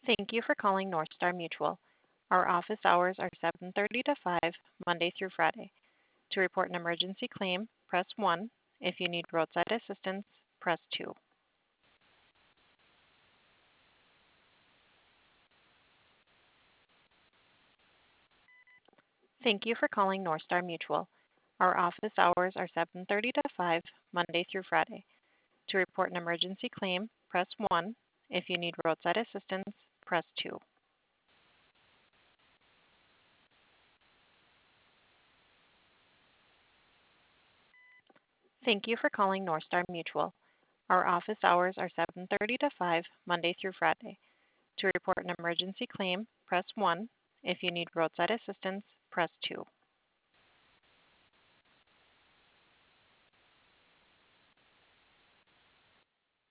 Thank you for calling North Star Mutual. Our office hours are 7:30 to 5, Monday through Friday. To report an emergency claim, press 1. If you need roadside assistance, press 2. Thank you for calling North Star Mutual. Our office hours are 7:30 to 5, Monday through Friday. To report an emergency claim, press 1. If you need roadside assistance, press 2. Thank you for calling North Star Mutual. Our office hours are 7:30 to 5, Monday through Friday. To report an emergency claim, press 1. If you need roadside assistance, press 2.